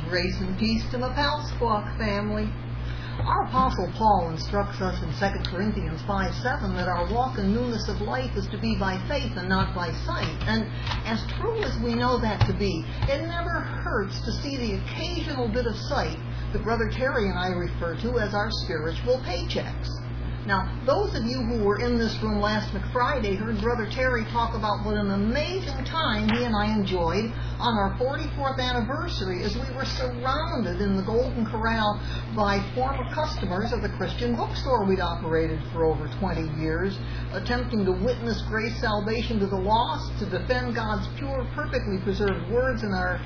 Grace and peace to my pal Squawk family. Our Apostle Paul instructs us in 2 Corinthians 5:7 that our walk in newness of life is to be by faith and not by sight. And as true as we know that to be, it never hurts to see the occasional bit of sight that Brother Terry and I refer to as our spiritual paychecks. Now, those of you who were in this room last McFriday heard Brother Terry talk about what an amazing time he and I enjoyed on our 44th anniversary as we were surrounded in the Golden Corral by former customers of the Christian bookstore we'd operated for over 20 years, attempting to witness grace salvation to the lost, to defend God's pure, perfectly preserved words in our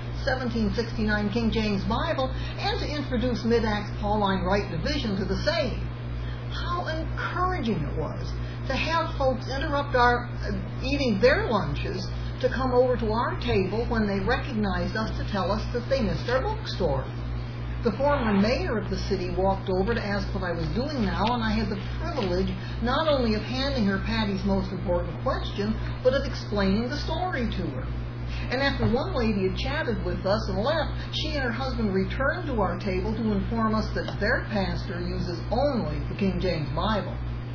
1769 King James Bible, and to introduce Mid-Acts Pauline Right Division to the saved. How encouraging it was to have folks interrupt our eating their lunches to come over to our table when they recognized us to tell us that they missed our bookstore. The former mayor of the city walked over to ask what I was doing now, and I had the privilege not only of handing her Patty's most important question, but of explaining the story to her. And after one lady had chatted with us and left, she and her husband returned to our table to inform us that their pastor uses only the King James Bible.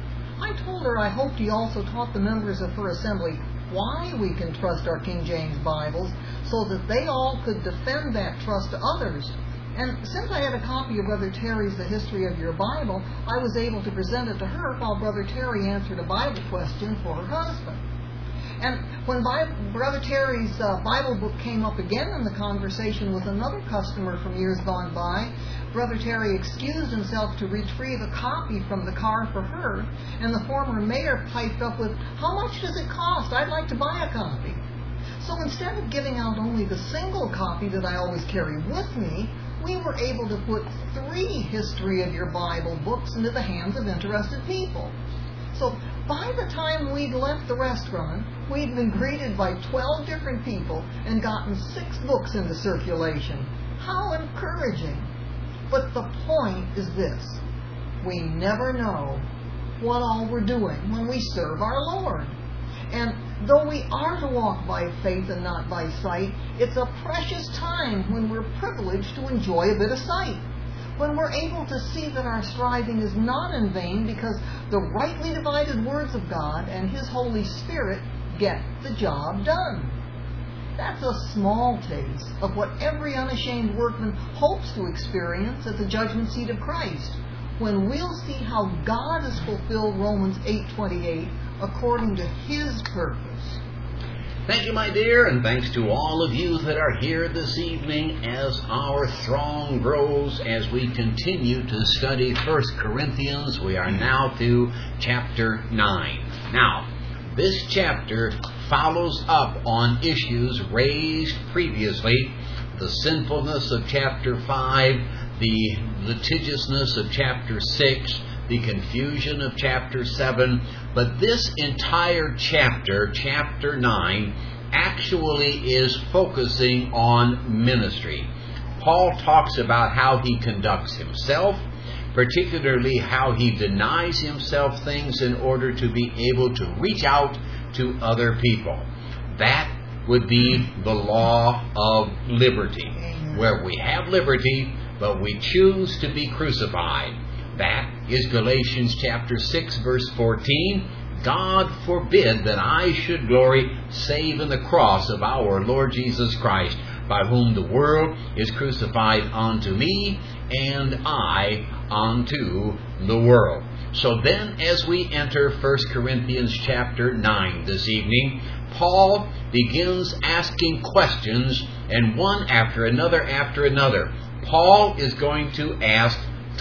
I told her I hoped he also taught the members of her assembly why we can trust our King James Bibles so that they all could defend that trust to others. And since I had a copy of Brother Terry's The History of Your Bible, I was able to present it to her while Brother Terry answered a Bible question for her husband. And when Brother Terry's Bible book came up again in the conversation with another customer from years gone by, Brother Terry excused himself to retrieve a copy from the car for her, and the former mayor piped up with, "How much does it cost? I'd like to buy a copy." So instead of giving out only the single copy that I always carry with me, we were able to put 3 History of Your Bible books into the hands of interested people. So by the time we'd left the restaurant, we'd been greeted by 12 different people and gotten 6 books into circulation. How encouraging! But the point is this: we never know what all we're doing when we serve our Lord. And though we are to walk by faith and not by sight, it's a precious time when we're privileged to enjoy a bit of sight. When we're able to see that our striving is not in vain because the rightly divided words of God and His Holy Spirit get the job done. That's a small taste of what every unashamed workman hopes to experience at the judgment seat of Christ, when we'll see how God has fulfilled Romans 8:28 according to His purpose. Thank you, my dear, and thanks to all of you that are here this evening as our throng grows as we continue to study 1 Corinthians. We are now through chapter 9. Now, this chapter follows up on issues raised previously: the sinfulness of chapter 5, the litigiousness of chapter 6, the confusion of chapter 7, but this entire chapter, chapter 9, actually is focusing on ministry. Paul talks about how he conducts himself, particularly how he denies himself things in order to be able to reach out to other people. That would be the law of liberty, where we have liberty, but we choose to be crucified. That is Galatians chapter 6, verse 14. God forbid that I should glory save in the cross of our Lord Jesus Christ, by whom the world is crucified unto me, and I unto the world. So then, as we enter 1 Corinthians chapter 9 this evening, Paul begins asking questions, and one after another. Paul is going to ask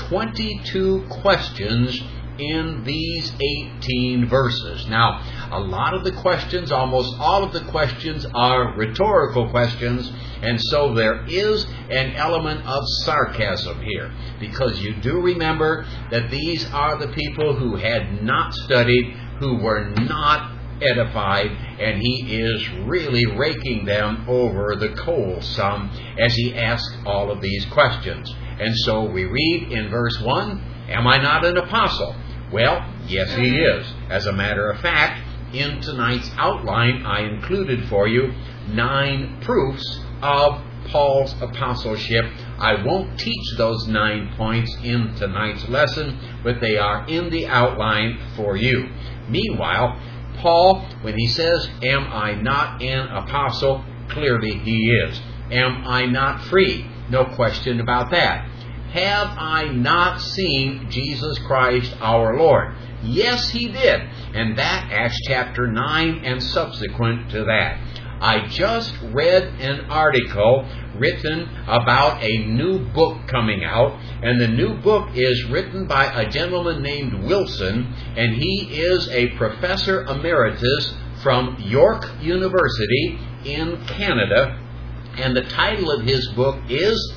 22 questions in these 18 verses. Now, a lot of the questions, almost all of the questions, are rhetorical questions, and so there is an element of sarcasm here, because you do remember that these are the people who had not studied, who were not edified, and he is really raking them over the coals some as he asks all of these questions. And so we read in verse 1, "Am I not an apostle?" Well, yes, he is. As a matter of fact, in tonight's outline, I included for you 9 proofs of Paul's apostleship. I won't teach those 9 points in tonight's lesson, but they are in the outline for you. Meanwhile, Paul, when he says, am I not an apostle? Clearly he is. Am I not free? No question about that. Have I not seen Jesus Christ our Lord? Yes, he did. And that, Acts chapter 9 and subsequent to that. I just read an article written about a new book coming out, and the new book is written by a gentleman named Wilson, and he is a professor emeritus from York University in Canada, and the title of his book is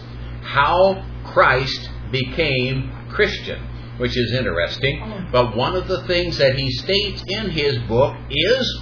How Christ Became Christian, which is interesting. But one of the things that he states in his book is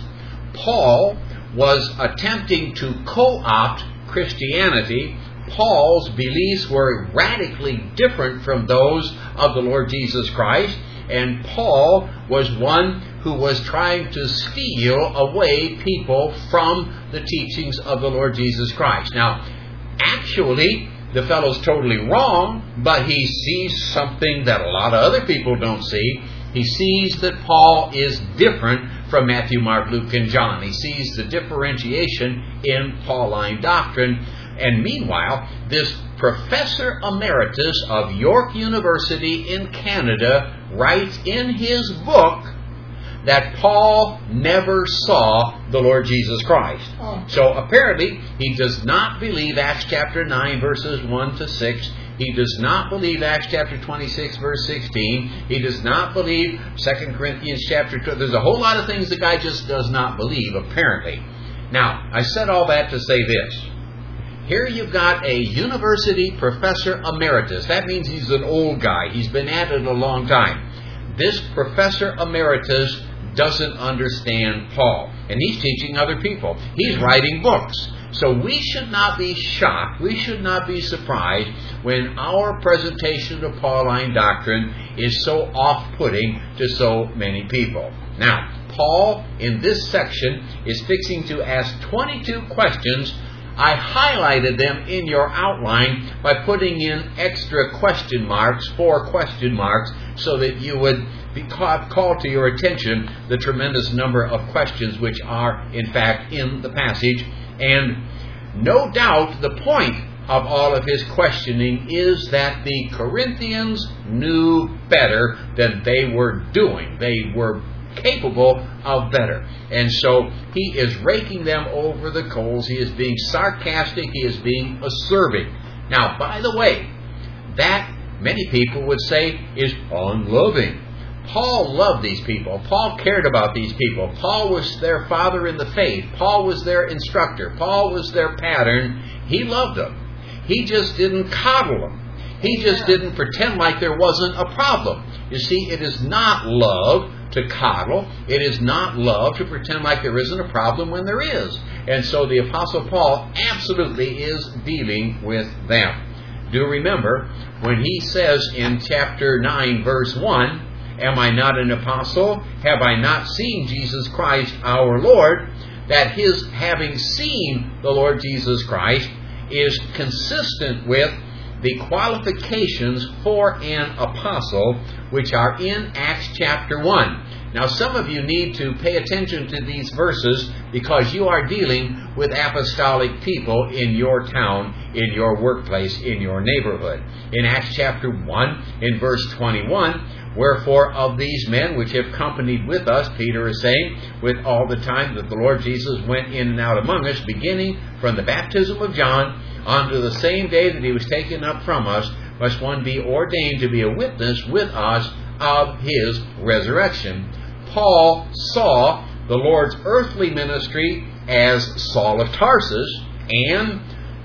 Paul was attempting to co-opt Christianity. Paul's beliefs were radically different from those of the Lord Jesus Christ, and Paul was one who was trying to steal away people from the teachings of the Lord Jesus Christ. Now, actually, the fellow's totally wrong, but he sees something that a lot of other people don't see. He sees that Paul is different from Matthew, Mark, Luke, and John. He sees the differentiation in Pauline doctrine. And meanwhile, this professor emeritus of York University in Canada writes in his book that Paul never saw the Lord Jesus Christ. So apparently, he does not believe Acts chapter 9, verses 1 to 6. He does not believe Acts chapter 26, verse 16. He does not believe 2 Corinthians chapter 2. There's a whole lot of things the guy just does not believe, apparently. Now, I said all that to say this. Here you've got a university professor emeritus. That means he's an old guy. He's been at it a long time. This professor emeritus doesn't understand Paul. And he's teaching other people. He's writing books. So we should not be shocked, we should not be surprised when our presentation of Pauline doctrine is so off-putting to so many people. Now, Paul, in this section, is fixing to ask 22 questions. I highlighted them in your outline by putting in extra question marks, 4 question marks, so that you would call to your attention the tremendous number of questions which are, in fact, in the passage. And no doubt the point of all of his questioning is that the Corinthians knew better than they were doing. They were capable of better. And so he is raking them over the coals. He is being sarcastic. He is being acerbic. Now, by the way, that many people would say is unloving. Paul loved these people. Paul cared about these people. Paul was their father in the faith. Paul was their instructor. Paul was their pattern. He loved them. He just didn't coddle them. He just didn't pretend like there wasn't a problem. You see, it is not love to coddle. It is not love to pretend like there isn't a problem when there is. And so the Apostle Paul absolutely is dealing with them. Do remember, when he says in chapter 9, verse 1, am I not an apostle? Have I not seen Jesus Christ our Lord? That his having seen the Lord Jesus Christ is consistent with the qualifications for an apostle, which are in Acts chapter 1. Now, some of you need to pay attention to these verses because you are dealing with apostolic people in your town, in your workplace, in your neighborhood. In Acts chapter 1, in verse 21, wherefore of these men which have companied with us, Peter is saying, with all the time that the Lord Jesus went in and out among us, beginning from the baptism of John unto the same day that he was taken up from us, must one be ordained to be a witness with us of his resurrection. Paul saw the Lord's earthly ministry as Saul of Tarsus, and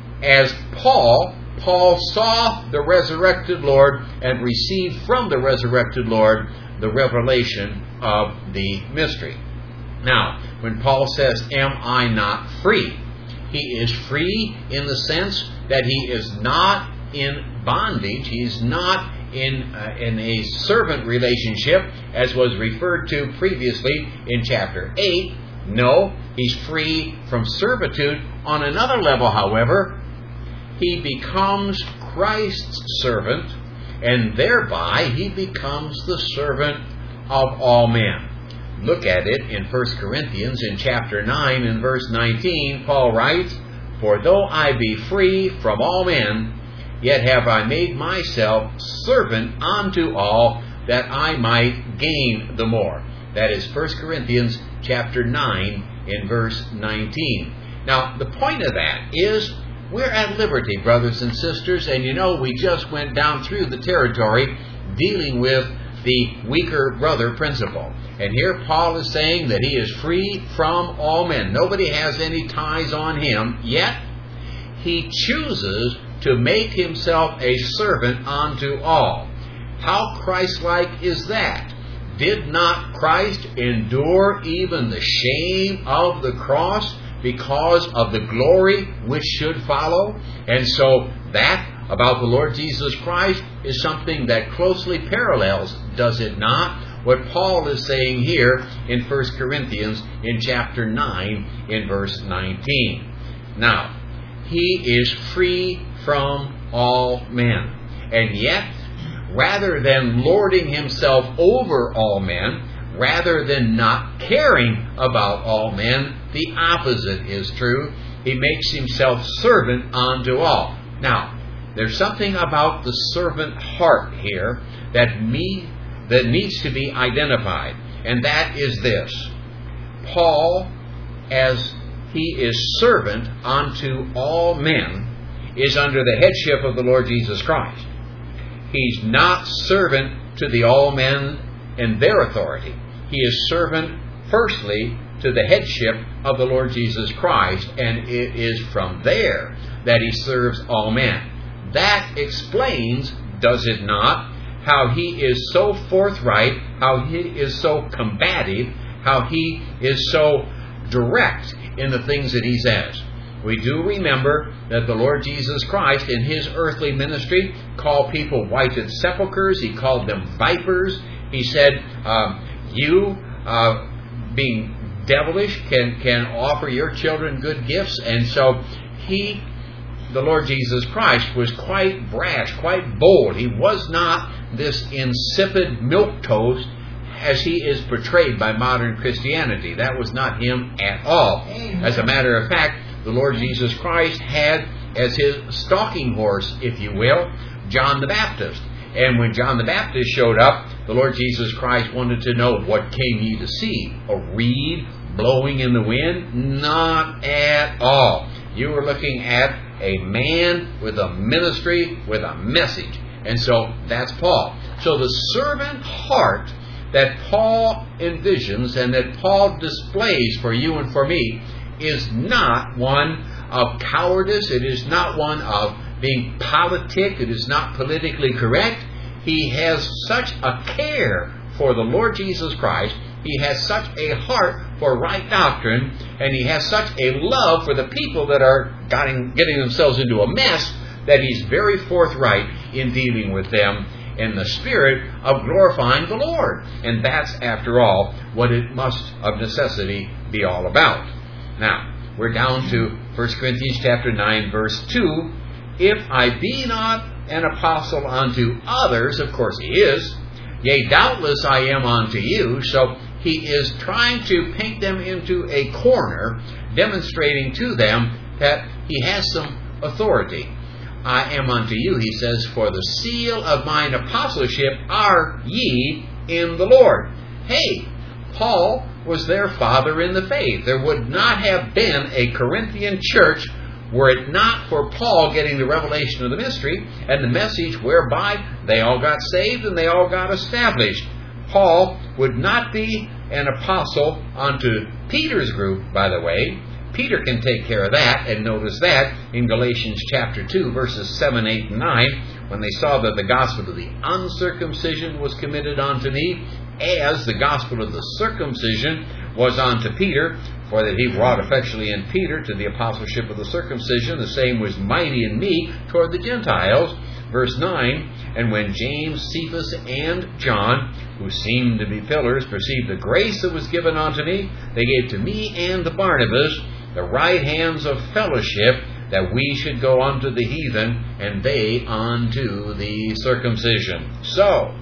as Paul saw the resurrected Lord and received from the resurrected Lord the revelation of the mystery. Now, when Paul says, am I not free? He is free in the sense that he is not in bondage. He's not in a servant relationship, as was referred to previously in chapter 8. No, he's free from servitude. On another level, however, he becomes Christ's servant, and thereby he becomes the servant of all men. Look at it in 1 Corinthians in chapter 9 and verse 19. Paul writes, "For though I be free from all men, yet have I made myself servant unto all, that I might gain the more." That is 1 Corinthians chapter 9 in verse 19. Now, the point of that is we're at liberty, brothers and sisters, and you know we just went down through the territory dealing with the weaker brother principle. And here Paul is saying that he is free from all men. Nobody has any ties on him, yet he chooses to make himself a servant unto all. How Christ-like is that? Did not Christ endure even the shame of the cross because of the glory which should follow? And so that about the Lord Jesus Christ is something that closely parallels, does it not, what Paul is saying here in 1 Corinthians in chapter 9 in verse 19. Now, he is free from all men. And yet, rather than lording himself over all men, rather than not caring about all men, the opposite is true. He makes himself servant unto all. Now, there's something about the servant heart here that needs to be identified, and that is this. Paul, as he is servant unto all men, is under the headship of the Lord Jesus Christ. He's not servant to the all men in their authority. He is servant, firstly, to the headship of the Lord Jesus Christ, and it is from there that he serves all men. That explains, does it not, how he is so forthright, how he is so combative, how he is so direct in the things that he says. We do remember that the Lord Jesus Christ in his earthly ministry called people whited sepulchres. He called them vipers. He said, you being devilish can offer your children good gifts. And so the Lord Jesus Christ, was quite brash, quite bold. He was not this insipid milquetoast as he is portrayed by modern Christianity. That was not him at all. Amen. As a matter of fact, the Lord Jesus Christ had as his stalking horse, if you will, John the Baptist. And when John the Baptist showed up, the Lord Jesus Christ wanted to know, what came ye to see? A reed blowing in the wind? Not at all. You were looking at a man with a ministry, with a message. And so that's Paul. So the servant heart that Paul envisions and that Paul displays for you and for me is not one of cowardice. It is not one of being politic. It is not politically correct. He has such a care for the Lord Jesus Christ. He has such a heart for right doctrine, and he has such a love for the people that are getting themselves into a mess, that he's very forthright in dealing with them in the spirit of glorifying the Lord. And that's, after all, what it must of necessity be all about. Now, we're down to 1 Corinthians chapter 9, verse 2. If I be not an apostle unto others, of course he is, yea, doubtless I am unto you. So he is trying to paint them into a corner, demonstrating to them that he has some authority. I am unto you, he says, for the seal of mine apostleship are ye in the Lord. Hey, Paul was their father in the faith. There would not have been a Corinthian church were it not for Paul getting the revelation of the mystery and the message whereby they all got saved and they all got established. Paul would not be an apostle unto Peter's group, by the way. Peter can take care of that, and notice that in Galatians chapter 2, verses 7, 8, and 9, when they saw that the gospel of the uncircumcision was committed unto me, as the gospel of the circumcision was unto Peter, for that he wrought effectually in Peter to the apostleship of the circumcision, the same was mighty in me toward the Gentiles. Verse 9, and when James, Cephas, and John, who seemed to be pillars, perceived the grace that was given unto me, they gave to me and to Barnabas the right hands of fellowship, that we should go unto the heathen, and they unto the circumcision. So,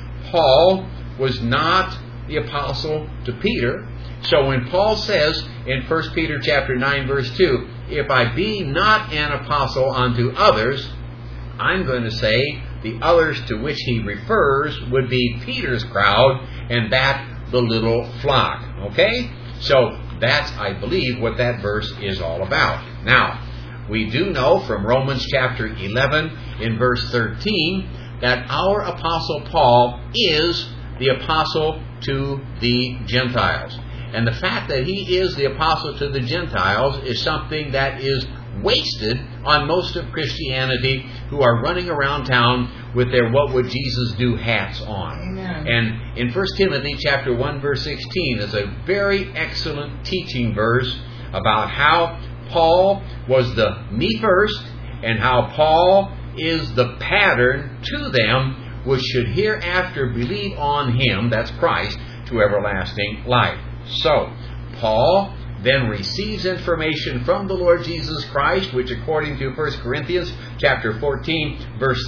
Paul was not the apostle to Peter. So when Paul says in 1 Peter chapter 9 verse 2, if I be not an apostle unto others, I'm going to say the others to which he refers would be Peter's crowd, and that the little flock. Okay? So that's, I believe, what that verse is all about. Now, we do know from Romans chapter 11 in verse 13 that our apostle Paul is the apostle to the Gentiles. And the fact that he is the apostle to the Gentiles is something that is wasted on most of Christianity, who are running around town with their "what would Jesus do" hats on. Amen. And in 1 Timothy chapter 1 verse 16 is a very excellent teaching verse about how Paul was the me first, and how Paul is the pattern to them which should hereafter believe on him, that's Christ, to everlasting life. So, Paul then receives information from the Lord Jesus Christ, which according to 1 Corinthians chapter 14, verse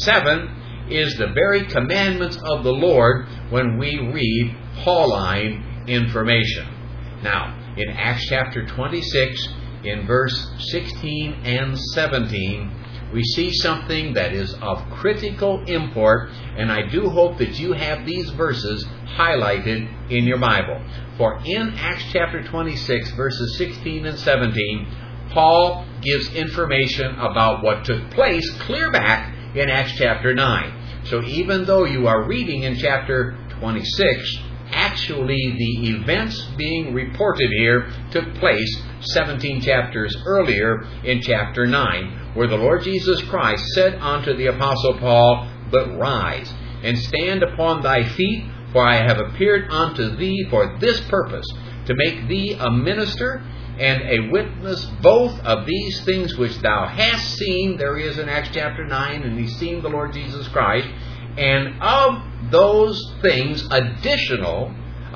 37, is the very commandments of the Lord when we read Pauline information. Now, in Acts chapter 26, in verse 16 and 17, we see something that is of critical import, and I do hope that you have these verses highlighted in your Bible. For in Acts chapter 26, verses 16 and 17, Paul gives information about what took place clear back in Acts chapter 9. So even though you are reading in chapter 26, actually the events being reported here took place 17 chapters earlier in chapter 9, where the Lord Jesus Christ said unto the Apostle Paul, "But rise, and stand upon thy feet, for I have appeared unto thee for this purpose, to make thee a minister and a witness both of these things which thou hast seen." There he is in Acts chapter 9, and he's seen the Lord Jesus Christ. "And of those things, additional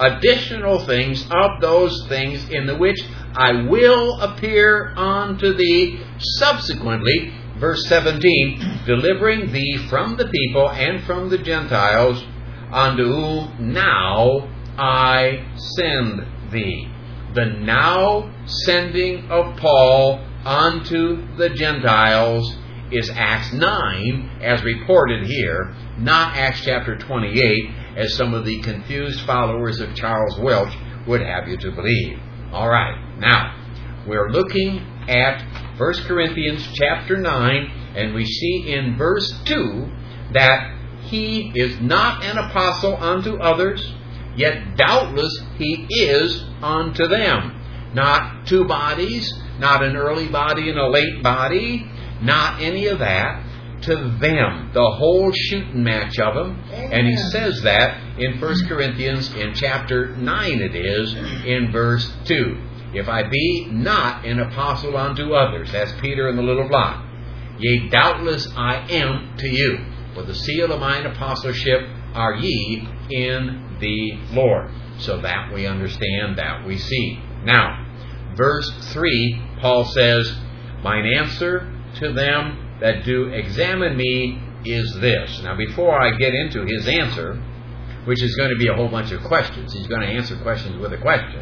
things, of those things in the which I will appear unto thee subsequently," verse 17, "delivering thee from the people and from the Gentiles, unto whom now I send thee." The now sending of Paul unto the Gentiles is Acts 9, as reported here, not Acts chapter 28, as some of the confused followers of Charles Welch would have you to believe. All right, now, we're looking at 1 Corinthians chapter 9, and we see in verse 2 that he is not an apostle unto others, yet doubtless he is unto them. Not two bodies, not an early body and a late body, not any of that. To them, the whole shooting match of them. Amen. And he says that in 1 Corinthians in chapter 9 it is, in verse 2. "If I be not an apostle unto others," that's Peter in the little block, "yea, doubtless I am to you. For the seal of mine apostleship are ye in the Lord." So that we understand, that we see. Now, verse 3, Paul says, "Mine answer to them that do examine me is this." Now, before I get into his answer, which is going to be a whole bunch of questions, he's going to answer questions with a question.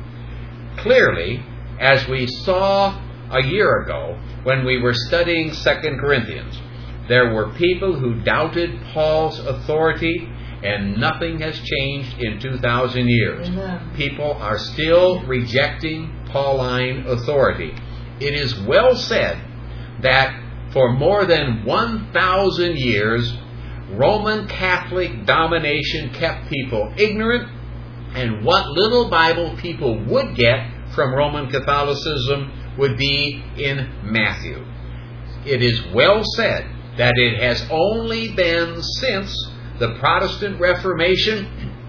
Clearly, as we saw a year ago when we were studying 2 Corinthians, there were people who doubted Paul's authority, and nothing has changed in 2,000 years. Amen. People are still rejecting Pauline authority. It is well said that for more than 1,000 years, Roman Catholic domination kept people ignorant, and what little Bible people would get from Roman Catholicism would be in Matthew. It is well said that it has only been since the Protestant Reformation,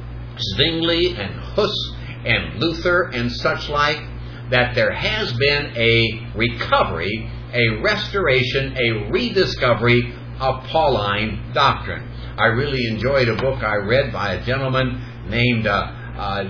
Zwingli and Huss and Luther and such like, that there has been a recovery, a restoration, a rediscovery of Pauline doctrine. I really enjoyed a book I read by a gentleman named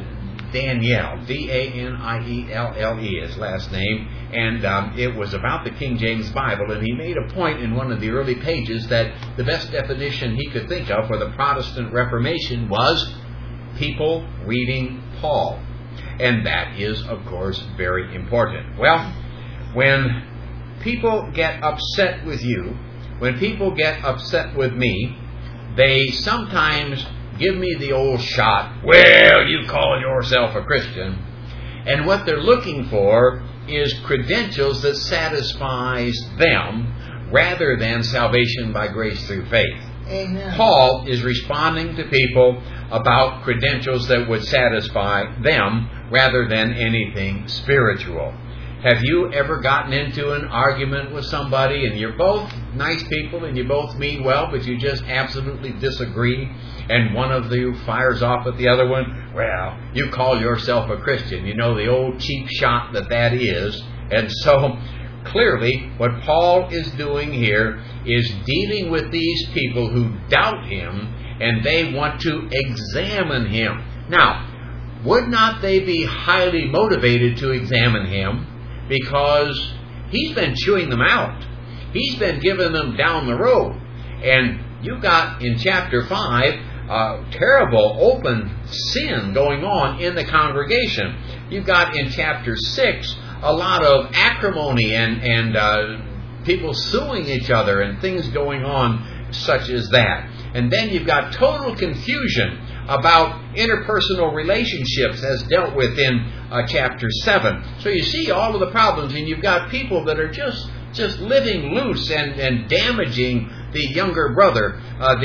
Danielle, Danielle, his last name, and it was about the King James Bible, and he made a point in one of the early pages that the best definition he could think of for the Protestant Reformation was people reading Paul. And that is, of course, very important. Well, when people get upset with you, when people get upset with me, they sometimes give me the old shot, well, you call yourself a Christian. And what they're looking for is credentials that satisfies them rather than salvation by grace through faith. Amen. Paul is responding to people about credentials that would satisfy them rather than anything spiritual. Have you ever gotten into an argument with somebody and you're both nice people and you both mean well, but you just absolutely disagree, and one of you fires off at the other one? Well, you call yourself a Christian. You know the old cheap shot that is. And so clearly what Paul is doing here is dealing with these people who doubt him, and they want to examine him. Now, would not they be highly motivated to examine him? Because he's been chewing them out. He's been giving them down the road. And you've got in chapter 5 terrible open sin going on in the congregation. You've got in chapter 6 a lot of acrimony and people suing each other and things going on such as that. And then you've got total confusion about interpersonal relationships as dealt with in chapter 7. So you see all of the problems, and you've got people that are just living loose and damaging the younger brother,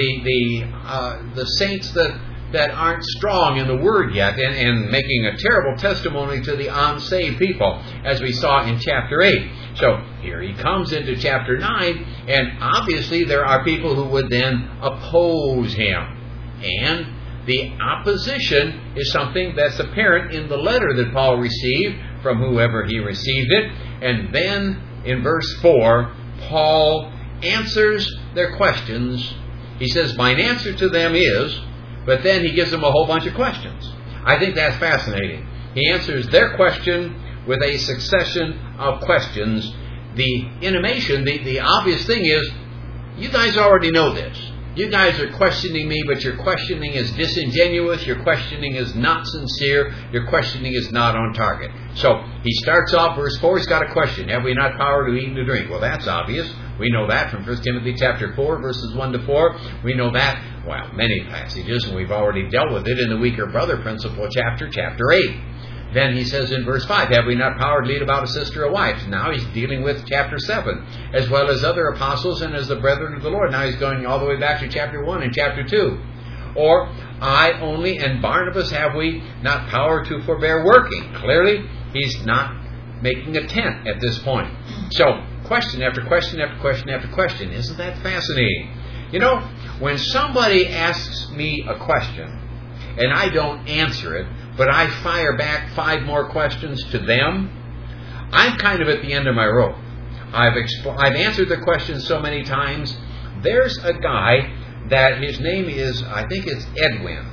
the saints that aren't strong in the Word yet, and making a terrible testimony to the unsaved people, as we saw in chapter 8. So here he comes into chapter 9, and obviously there are people who would then oppose him. And the opposition is something that's apparent in the letter that Paul received from whoever he received it. And then in verse 4, Paul answers their questions. He says, mine answer to them is, but then he gives them a whole bunch of questions. I think that's fascinating. He answers their question with a succession of questions. The intimation, the obvious thing is, you guys already know this. You guys are questioning me, but your questioning is disingenuous. Your questioning is not sincere. Your questioning is not on target. So he starts off, verse 4, he's got a question. Have we not power to eat and to drink? Well, that's obvious. We know that from 1 Timothy chapter 4, verses 1 to 4. We know that, well, many passages, and we've already dealt with it in the weaker brother principle chapter 8. Then he says in verse 5, have we not power to lead about a sister or wife? Now he's dealing with chapter 7, as well as other apostles and as the brethren of the Lord. Now he's going all the way back to chapter 1 and chapter 2. Or, I only and Barnabas have we not power to forbear working? Clearly, he's not making a tent at this point. So, question after question after question after question. Isn't that fascinating? You know, when somebody asks me a question, and I don't answer it, but I fire back 5 more questions to them, I'm kind of at the end of my rope. I've answered the question so many times. There's a guy that his name is, I think it's Edwin.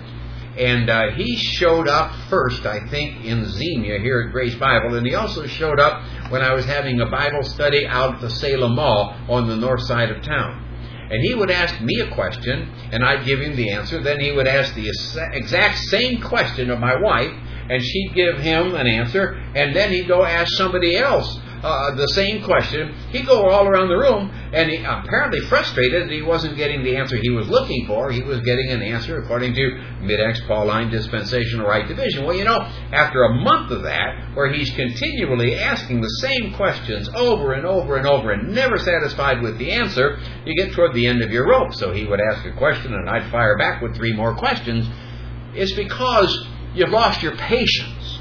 And he showed up first, I think, in Xenia here at Grace Bible. And he also showed up when I was having a Bible study out at the Salem Mall on the north side of town. And he would ask me a question, and I'd give him the answer. Then he would ask the exact same question of my wife, and she'd give him an answer. And then he'd go ask somebody else the same question. He'd go all around the room, and he apparently frustrated that he wasn't getting the answer he was looking for. He was getting an answer according to Mid-Ex Pauline Dispensational Right Division. Well, you know, after a month of that, where he's continually asking the same questions over and over and over and never satisfied with the answer, you get toward the end of your rope. So he would ask a question, and I'd fire back with 3 more questions. It's because you've lost your patience.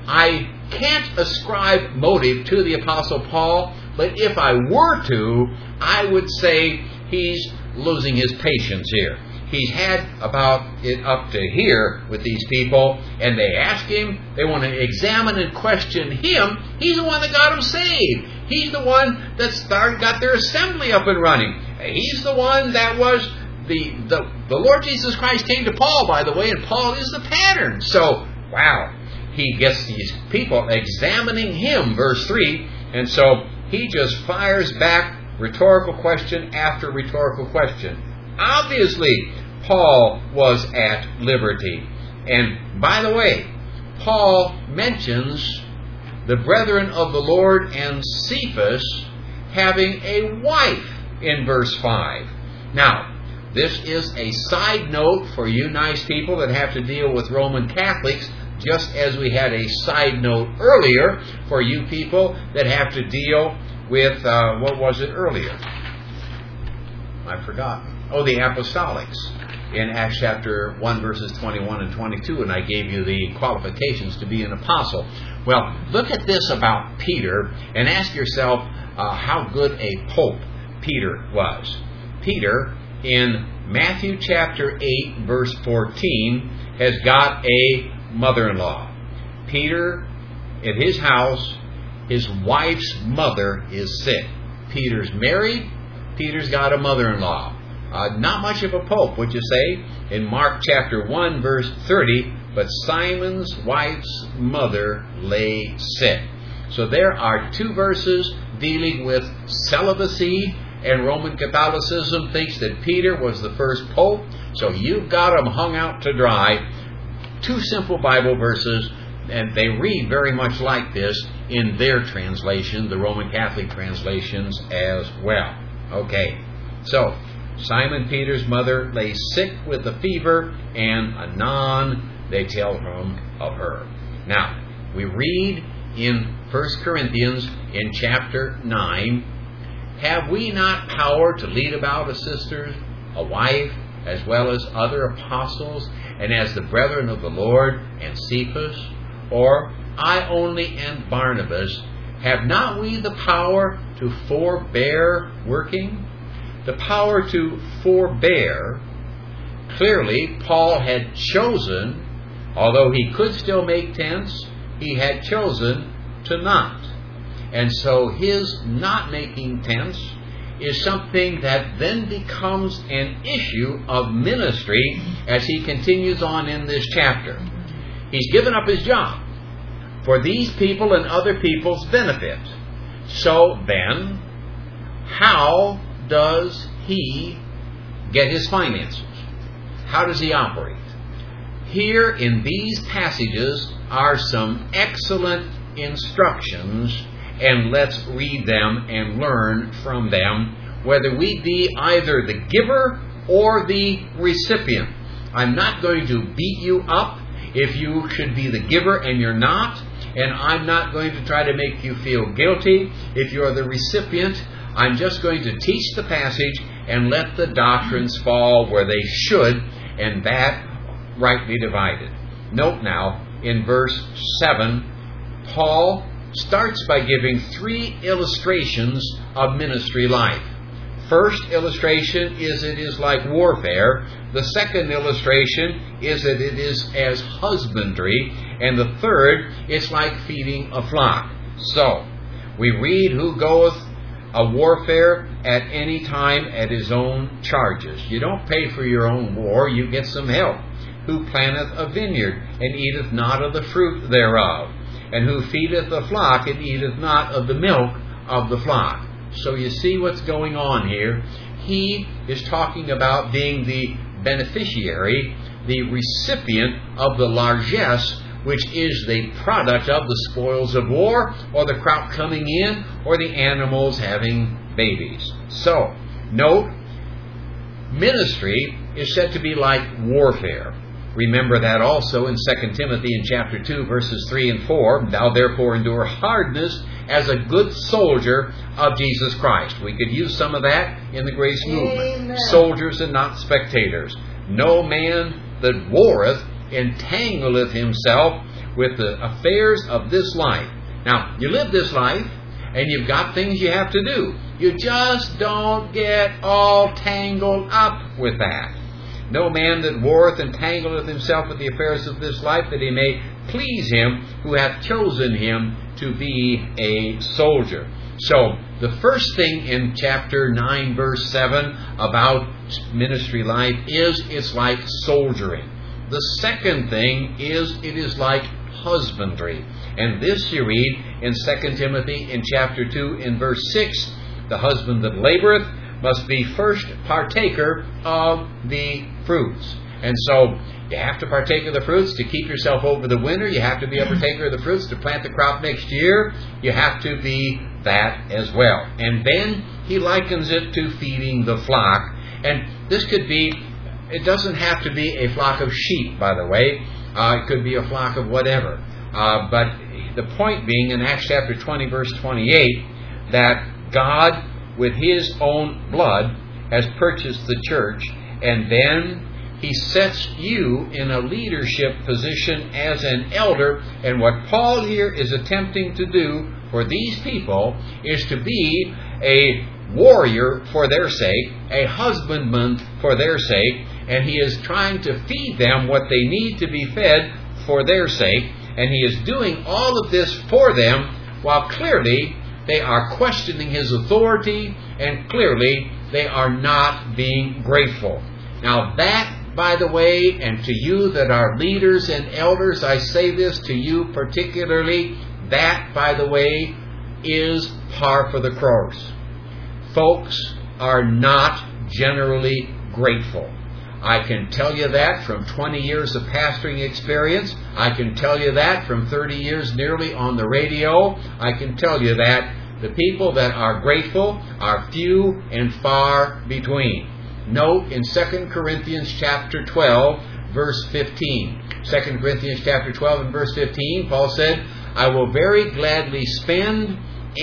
I can't ascribe motive to the Apostle Paul, but if I were to, I would say he's losing his patience here. He's had about it up to here with these people, and they ask him, they want to examine and question him. He's the one that got them saved. He's the one that got their assembly up and running. He's the one that was the Lord Jesus Christ came to Paul, by the way, and Paul is the pattern. So, wow. he gets these people examining him, verse 3, and so he just fires back rhetorical question after rhetorical question. Obviously, Paul was at liberty. And by the way, Paul mentions the brethren of the Lord and Cephas having a wife in verse 5. Now, this is a side note for you nice people that have to deal with Roman Catholics, just as we had a side note earlier for you people that have to deal with, what was it earlier? I forgot. Oh, the Apostolics in Acts chapter 1, verses 21 and 22, and I gave you the qualifications to be an apostle. Well, look at this about Peter and ask yourself how good a pope Peter was. Peter, in Matthew chapter 8, verse 14, has got a mother-in-law. Peter, at his house, his wife's mother is sick. Peter's married. Peter's got a mother-in-law. Not much of a pope, would you say? In Mark chapter 1, verse 30, but Simon's wife's mother lay sick. So there are two verses dealing with celibacy, and Roman Catholicism thinks that Peter was the first pope. So you've got them hung out to dry. Two simple Bible verses, and they read very much like this in their translation, the Roman Catholic translations as well. Okay, so Simon Peter's mother lay sick with a fever, and anon they tell him of her. Now, we read in 1 Corinthians in chapter 9, have we not power to lead about a sister, a wife, as well as other apostles, and as the brethren of the Lord and Cephas? Or I only and Barnabas, have not we the power to forbear working? The power to forbear, clearly Paul had chosen, although he could still make tents, he had chosen to not. And so his not making tents is something that then becomes an issue of ministry as he continues on in this chapter. He's given up his job for these people and other people's benefit. So then, how does he get his finances? How does he operate? Here in these passages are some excellent instructions, and let's read them and learn from them, whether we be either the giver or the recipient. I'm not going to beat you up if you should be the giver and you're not, and I'm not going to try to make you feel guilty if you're the recipient. I'm just going to teach the passage and let the doctrines fall where they should, and that rightly divided. Note now, in verse 7, Paul starts by giving three illustrations of ministry life. First illustration is it is like warfare. The second illustration is that it is as husbandry. And the third, it's like feeding a flock. So, we read who goeth a warfare at any time at his own charges. You don't pay for your own war, you get some help. Who planteth a vineyard, and eateth not of the fruit thereof, and who feedeth the flock, and eateth not of the milk of the flock. So you see what's going on here. He is talking about being the beneficiary, the recipient of the largesse, which is the product of the spoils of war, or the crop coming in, or the animals having babies. So, note, ministry is said to be like warfare. Remember that also in 2 Timothy in chapter 2, verses 3 and 4. Thou therefore endure hardness as a good soldier of Jesus Christ. We could use some of that in the grace movement. Amen. Soldiers and not spectators. No man that warreth entangleth himself with the affairs of this life. Now, you live this life, and you've got things you have to do. You just don't get all tangled up with that. No man that warreth entangleth himself with the affairs of this life, that he may please him who hath chosen him to be a soldier. So, the first thing in chapter 9, verse 7 about ministry life is it's like soldiering. The second thing is it is like husbandry. And this you read in 2 Timothy in chapter 2 in verse 6. The husband that laboreth must be first partaker of the fruits. And so you have to partake of the fruits to keep yourself over the winter. You have to be a partaker of the fruits to plant the crop next year. You have to be that as well. And then he likens it to feeding the flock. And this could be, it doesn't have to be a flock of sheep, by the way. It could be a flock of whatever. But the point being in Acts chapter 20, verse 28, that God, with His own blood, has purchased the church, and then He sets you in a leadership position as an elder. And what Paul here is attempting to do for these people is to be a warrior for their sake, a husbandman for their sake, and he is trying to feed them what they need to be fed for their sake. And he is doing all of this for them while clearly they are questioning his authority, and clearly they are not being grateful. Now that, by the way, and to you that are leaders and elders, I say this to you particularly, that, by the way, is par for the course. Folks are not generally grateful. I can tell you that from 20 years of pastoring experience. I can tell you that from 30 years nearly on the radio. I can tell you that the people that are grateful are few and far between. Note in 2 Corinthians chapter 12, verse 15. 2 Corinthians chapter 12 and verse 15, Paul said, I will very gladly spend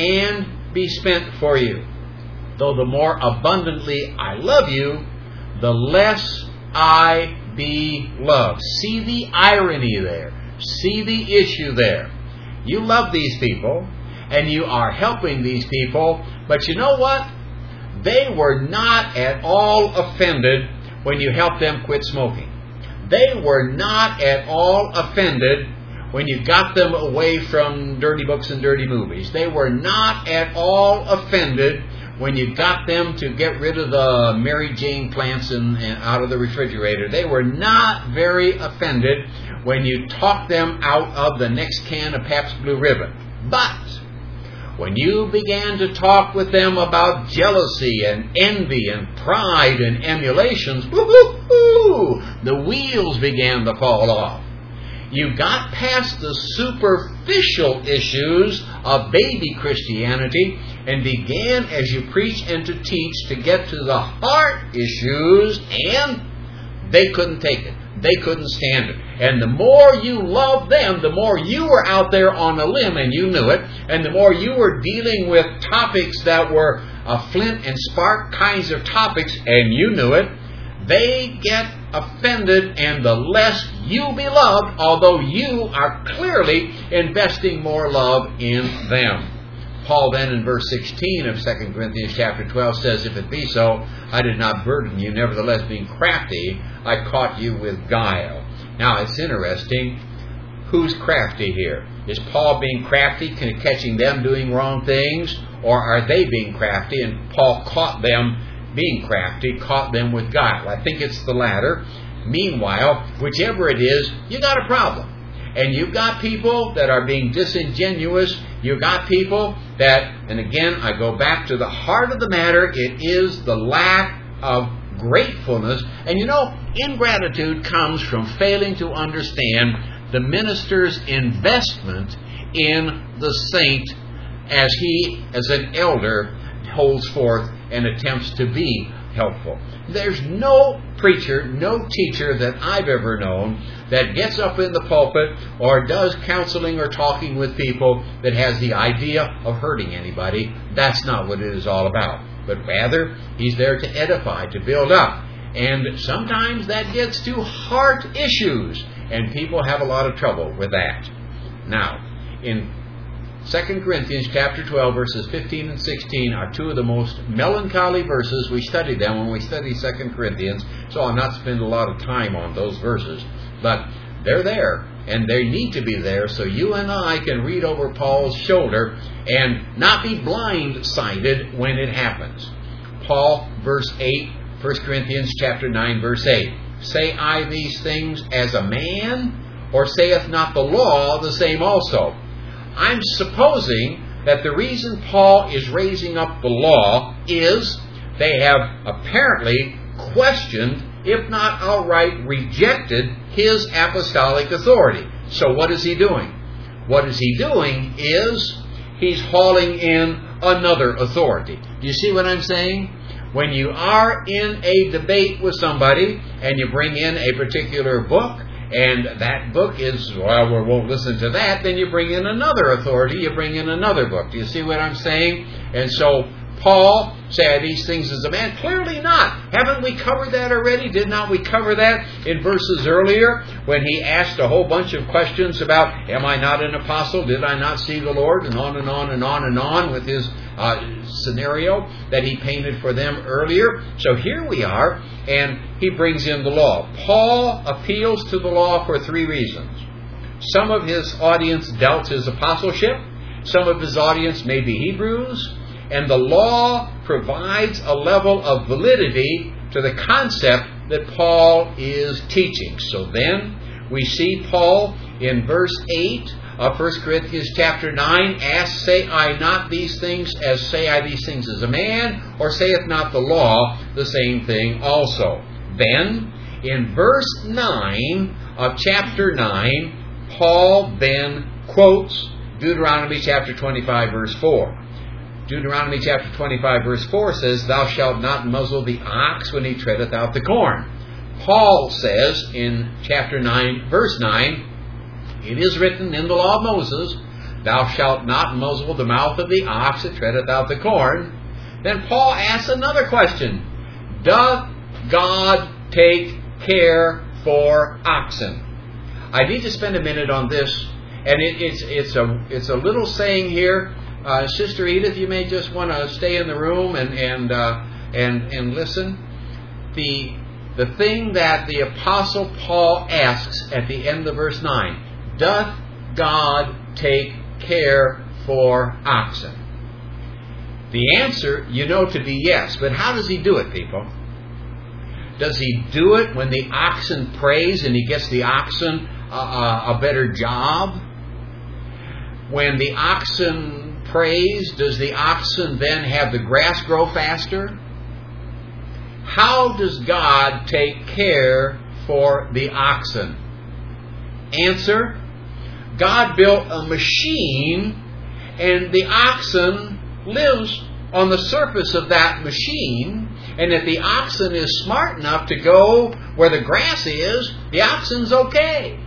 and be spent for you. Though the more abundantly I love you, the less I be loved. See the irony there. See the issue there. You love these people, and you are helping these people, but you know what? They were not at all offended when you helped them quit smoking. They were not at all offended when you got them away from dirty books and dirty movies. They were not at all offended when you got them to get rid of the Mary Jane plants out of the refrigerator. They were not very offended when you talked them out of the next can of Pabst Blue Ribbon. But when you began to talk with them about jealousy and envy and pride and emulations, the wheels began to fall off. You got past the superficial issues of baby Christianity and began, as you preach and to teach, to get to the heart issues, and they couldn't take it. They couldn't stand it. And the more you loved them, the more you were out there on a limb, and you knew it, and the more you were dealing with topics that were flint and spark kinds of topics, and you knew it, they get offended, and the less you be loved, although you are clearly investing more love in them. Paul then in verse 16 of 2 Corinthians chapter 12 says, If it be so, I did not burden you, nevertheless being crafty, I caught you with guile. Now it's interesting, who's crafty here? Is Paul being crafty, catching them doing wrong things? Or are they being crafty and Paul caught them being crafty, caught them with guile? I think it's the latter. Meanwhile, whichever it is, you got a problem. And you've got people that are being disingenuous. You've got people that, and again, I go back to the heart of the matter, it is the lack of gratefulness. And you know, ingratitude comes from failing to understand the minister's investment in the saint as he, as an elder, holds forth and attempts to be helpful. There's no preacher, no teacher that I've ever known that gets up in the pulpit or does counseling or talking with people that has the idea of hurting anybody. That's not what it is all about. But rather, he's there to edify, to build up. And sometimes that gets to heart issues, and people have a lot of trouble with that. Now, in 2 Corinthians chapter 12, verses 15 and 16 are two of the most melancholy verses. We studied them when we studied 2 Corinthians, so I'll not spend a lot of time on those verses. But they're there, and they need to be there, so you and I can read over Paul's shoulder and not be blindsided when it happens. Paul, verse 8, 1 Corinthians chapter 9, verse 8. Say I these things as a man, or saith not the law the same also? I'm supposing that the reason Paul is raising up the law is they have apparently questioned, if not outright rejected, his apostolic authority. So what is he doing? What is he doing is he's hauling in another authority. Do you see what I'm saying? When you are in a debate with somebody and you bring in a particular book, and that book is, well, we won't listen to that, then you bring in another authority, you bring in another book. Do you see what I'm saying? And so Paul said these things as a man? Clearly not. Haven't we covered that already? Did not we cover that in verses earlier when he asked a whole bunch of questions about, am I not an apostle? Did I not see the Lord? And on and on and on and on with his scenario that he painted for them earlier. So here we are, and he brings in the law. Paul appeals to the law for three reasons. Some of his audience doubts his apostleship. Some of his audience may be Hebrews. And the law provides a level of validity to the concept that Paul is teaching. So then we see Paul in verse 8 of 1 Corinthians chapter 9 ask, say I not these things as say I these things as a man, or saith not the law the same thing also? Then in verse 9 of chapter 9, Paul then quotes Deuteronomy chapter 25 verse 4. Deuteronomy chapter 25 verse 4 says, thou shalt not muzzle the ox when he treadeth out the corn. Paul says in chapter 9 verse 9, it is written in the law of Moses, thou shalt not muzzle the mouth of the ox that treadeth out the corn. Then Paul asks another question. Doth God take care for oxen? I need to spend a minute on this, and it's a little saying here. Sister Edith, you may just want to stay in the room and listen. The thing that the Apostle Paul asks at the end of verse 9, doth God take care for oxen? The answer, you know, to be yes. But how does he do it, people? Does he do it when the oxen praise and he gets the oxen a better job? When the oxen praise, does the oxen then have the grass grow faster? How does God take care for the oxen? Answer, God built a machine, and the oxen lives on the surface of that machine, and if the oxen is smart enough to go where the grass is, the oxen's okay.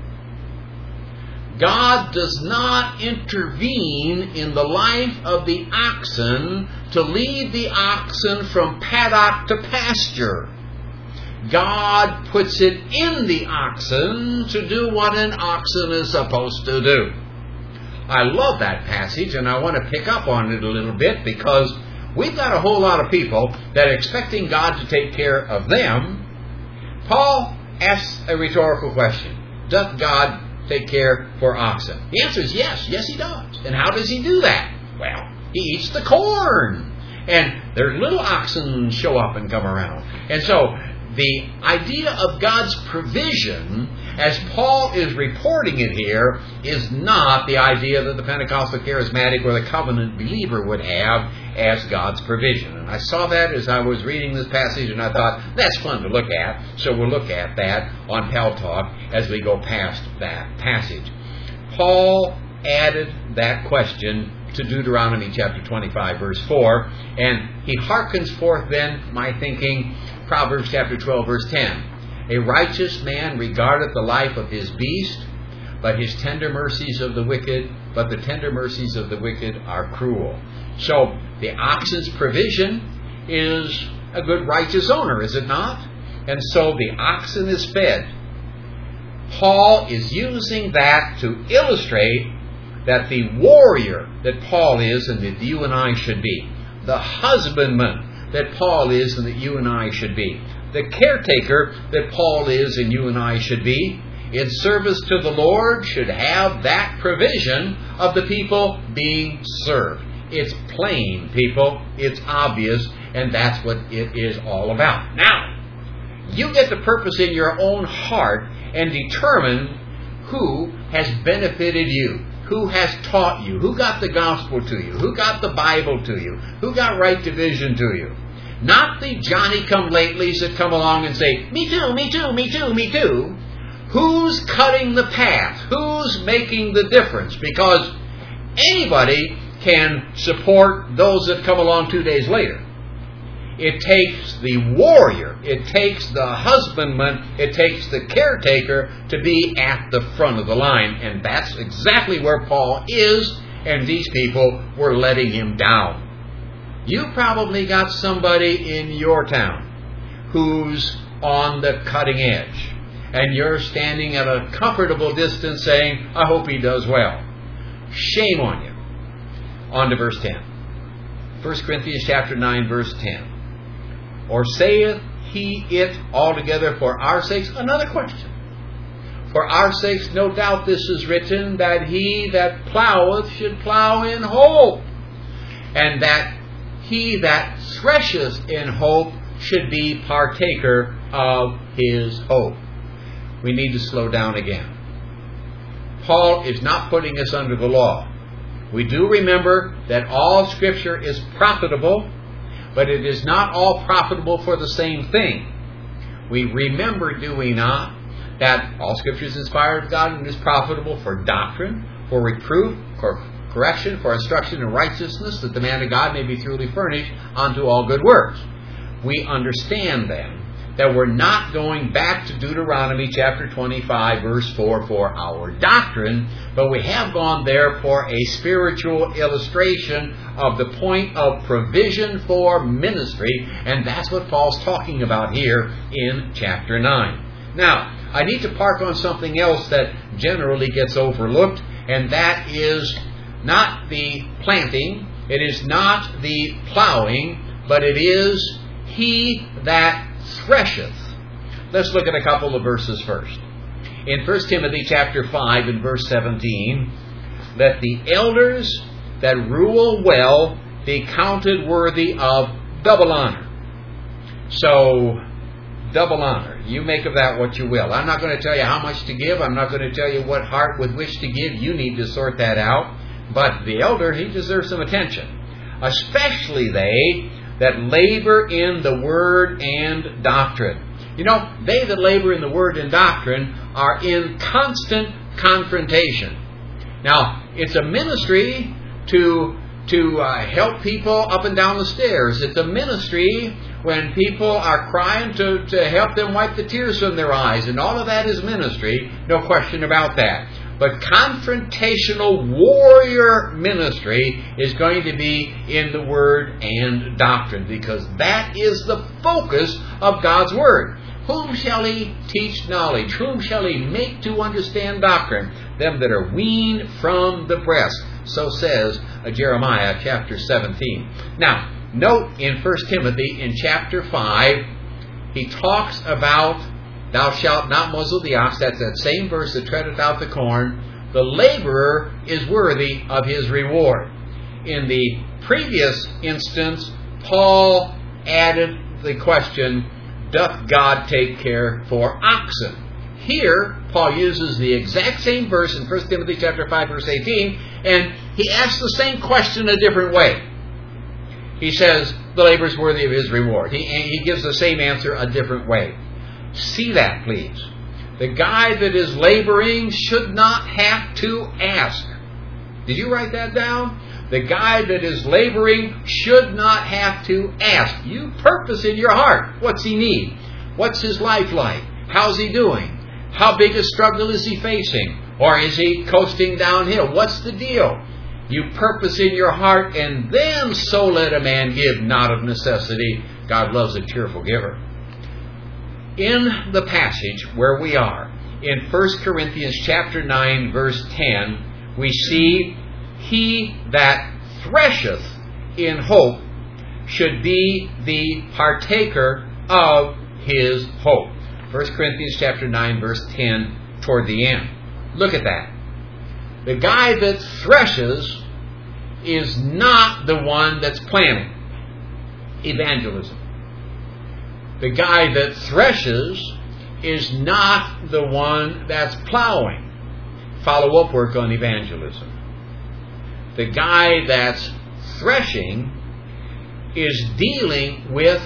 God does not intervene in the life of the oxen to lead the oxen from paddock to pasture. God puts it in the oxen to do what an oxen is supposed to do. I love that passage, and I want to pick up on it a little bit because we've got a whole lot of people that are expecting God to take care of them. Paul asks a rhetorical question. Doth God take care for oxen? The answer is yes. Yes, he does. And how does he do that? Well, he eats the corn. And their little oxen show up and come around. And so the idea of God's provision, as Paul is reporting it here, is not the idea that the Pentecostal charismatic or the covenant believer would have as God's provision. And I saw that as I was reading this passage, and I thought, that's fun to look at. So we'll look at that on Pal Talk as we go past that passage. Paul added that question to Deuteronomy chapter 25, verse 4, and he hearkens forth then, my thinking, Proverbs chapter 12, verse 10. A righteous man regardeth the life of his beast, but the tender mercies of the wicked are cruel. So the oxen's provision is a good righteous owner, is it not? And so the oxen is fed. Paul is using that to illustrate that the warrior that Paul is and that you and I should be, the husbandman that Paul is and that you and I should be, the caretaker that Paul is and you and I should be, in service to the Lord, should have that provision of the people being served. It's plain, people. It's obvious, and that's what it is all about. Now, you get the purpose in your own heart and determine who has benefited you, who has taught you, who got the gospel to you, who got the Bible to you, who got right division to you. Not the Johnny-come-latelys that come along and say, me too, me too, me too, me too. Who's cutting the path? Who's making the difference? Because anybody can support those that come along 2 days later. It takes the warrior, it takes the husbandman, it takes the caretaker to be at the front of the line. And that's exactly where Paul is, and these people were letting him down. You probably got somebody in your town who's on the cutting edge, and you're standing at a comfortable distance saying, I hope he does well. Shame on you. On to verse 10. 1 Corinthians chapter 9, verse 10. Or saith he it altogether for our sakes? Another question. For our sakes, no doubt this is written, that he that ploweth should plow in hope, and that he that thresheth in hope should be partaker of his hope. We need to slow down again. Paul is not putting us under the law. We do remember that all Scripture is profitable, but it is not all profitable for the same thing. We remember, do we not, that all Scripture is inspired of God and is profitable for doctrine, for reproof, for correction, for instruction in righteousness, that the man of God may be truly furnished unto all good works. We understand then that we're not going back to Deuteronomy chapter 25, verse 4 for our doctrine, but we have gone there for a spiritual illustration of the point of provision for ministry, and that's what Paul's talking about here in chapter 9. Now, I need to park on something else that generally gets overlooked, and that is not the planting, it is not the plowing, but it is he that thresheth. Let's look at a couple of verses first. In 1 Timothy chapter 5 and verse 17, let the elders that rule well be counted worthy of double honor. So, double honor. You make of that what you will. I'm not going to tell you how much to give. I'm not going to tell you what heart with which to give. You need to sort that out. But the elder, he deserves some attention. Especially they that labor in the word and doctrine. You know, they that labor in the word and doctrine are in constant confrontation. Now, it's a ministry to help people up and down the stairs. It's a ministry when people are crying to help them wipe the tears from their eyes. And all of that is ministry, no question about that. But confrontational warrior ministry is going to be in the Word and doctrine, because that is the focus of God's Word. Whom shall he teach knowledge? Whom shall he make to understand doctrine? Them that are weaned from the breast. So says Jeremiah chapter 17. Now, note in 1 Timothy in chapter 5, he talks about thou shalt not muzzle the ox. That's that same verse that treadeth out the corn. The laborer is worthy of his reward. In the previous instance, Paul added the question, doth God take care for oxen? Here, Paul uses the exact same verse in 1 Timothy chapter 5, verse 18, and he asks the same question a different way. He says, the laborer is worthy of his reward. He gives the same answer a different way. See that, please. The guy that is laboring should not have to ask. Did you write that down? The guy that is laboring should not have to ask. You purpose in your heart. What's he need? What's his life like? How's he doing? How big a struggle is he facing? Or is he coasting downhill? What's the deal? You purpose in your heart, and then so let a man give, not of necessity. God loves a cheerful giver. In the passage where we are, in 1 Corinthians chapter 9, verse 10, we see he that thresheth in hope should be the partaker of his hope. 1 Corinthians chapter 9, verse 10, toward the end. Look at that. The guy that threshes is not the one that's planning evangelism. The guy that threshes is not the one that's plowing. follow-up work on evangelism. The guy that's threshing is dealing with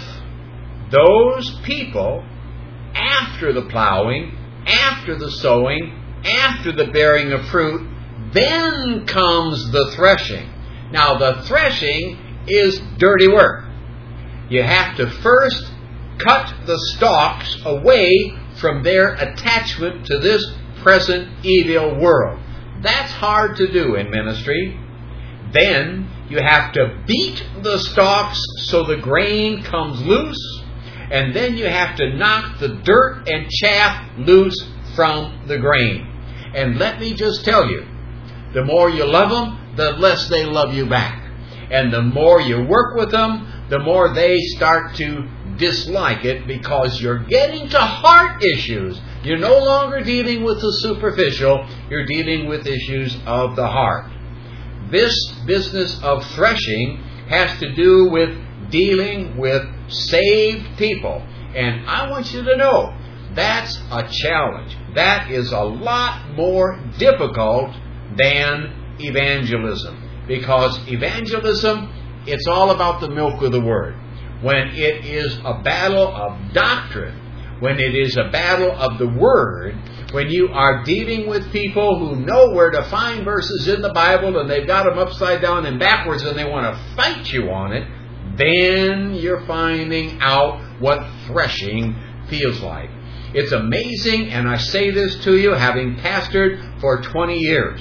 those people after the plowing, after the sowing, after the bearing of fruit. Then comes the threshing. Now, the threshing is dirty work. You have to first cut the stalks away from their attachment to this present evil world. That's hard to do in ministry. Then you have to beat the stalks so the grain comes loose, and then you have to knock the dirt and chaff loose from the grain. And let me just tell you, the more you love them, the less they love you back. And the more you work with them, the more they start to dislike it, because you're getting to heart issues. You're no longer dealing with the superficial, you're dealing with issues of the heart. This business of threshing has to do with dealing with saved people. And I want you to know, that's a challenge. That is a lot more difficult than evangelism. Because evangelism, it's all about the milk of the Word. When it is a battle of doctrine, when it is a battle of the Word, when you are dealing with people who know where to find verses in the Bible and they've got them upside down and backwards and they want to fight you on it, then you're finding out what threshing feels like. It's amazing, and I say this to you, having pastored for 20 years.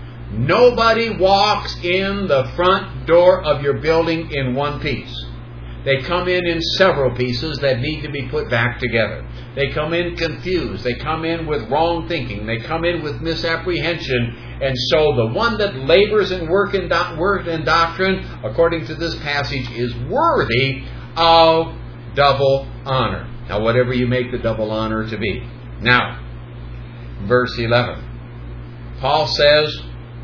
Nobody walks in the front door of your building in one piece. They come in several pieces that need to be put back together. They come in confused. They come in with wrong thinking. They come in with misapprehension. And so the one that labors in word and doctrine, according to this passage, is worthy of double honor. Now, whatever you make the double honor to be. Now, verse 11. Paul says,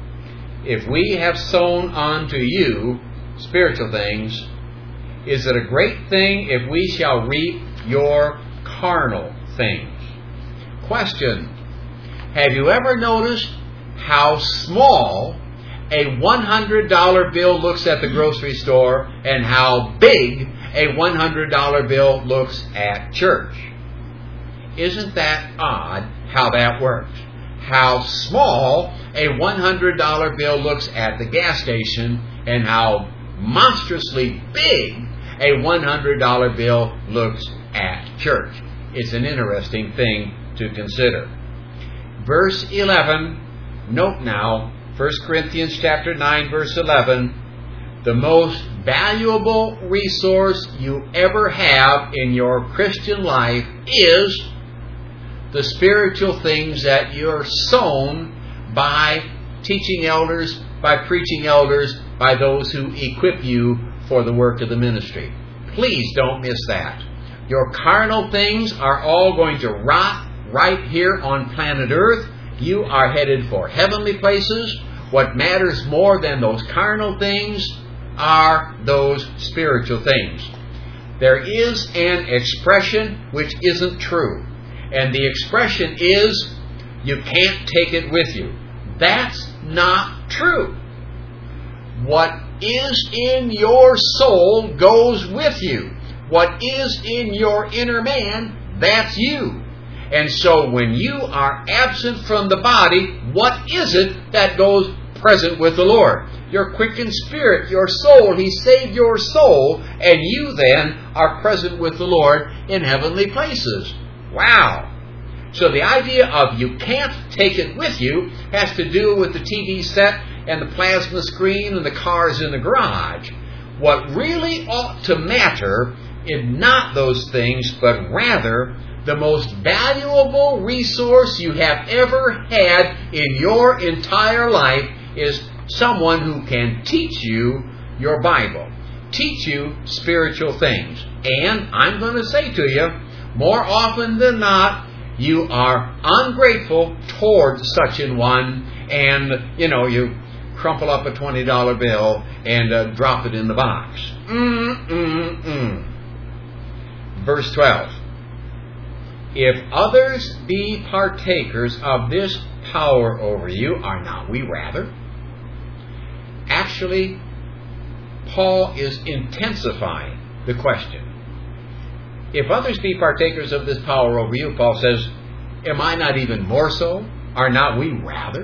if we have sown unto you spiritual things, is it a great thing if we shall reap your carnal things? Question. Have you ever noticed how small a $100 bill looks at the grocery store and how big a $100 bill looks at church? Isn't that odd how that works? How small a $100 bill looks at the gas station and how monstrously big a $100 bill looks at church. It's an interesting thing to consider. Verse 11, note now, 1 Corinthians chapter 9, verse 11, the most valuable resource you ever have in your Christian life is the spiritual things that you're sown by teaching elders, by preaching elders, by those who equip you for the work of the ministry. Please don't miss that. Your carnal things are all going to rot right here on planet Earth. You are headed for heavenly places. What matters more than those carnal things are those spiritual things. There is an expression which isn't true. And the expression is, you can't take it with you. That's not true. What is in your soul goes with you. What is in your inner man, that's you. And so when you are absent from the body, what is it that goes present with the Lord? Your quickened spirit, your soul. He saved your soul, and you then are present with the Lord in heavenly places. Wow. So the idea of you can't take it with you has to do with the TV set and the plasma screen and the cars in the garage. What really ought to matter is not those things, but rather the most valuable resource you have ever had in your entire life is someone who can teach you your Bible, teach you spiritual things. And I'm going to say to you, more often than not, you are ungrateful toward such an one, and, you crumple up a $20 bill and drop it in the box. Verse 12. If others be partakers of this power over you, are not we rather? Actually, Paul is intensifying the question. If others be partakers of this power over you, Paul says, am I not even more so? Are not we rather?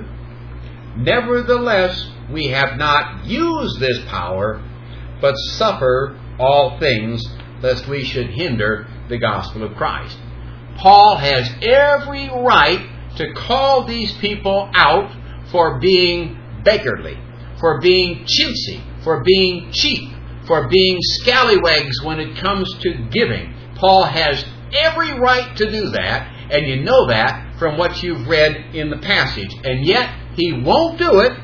Nevertheless, we have not used this power, but suffer all things, lest we should hinder the gospel of Christ. Paul has every right to call these people out for being beggarly, for being chintzy, for being cheap, for being scallywags when it comes to giving. Paul has every right to do that, and you know that from what you've read in the passage. And yet, he won't do it.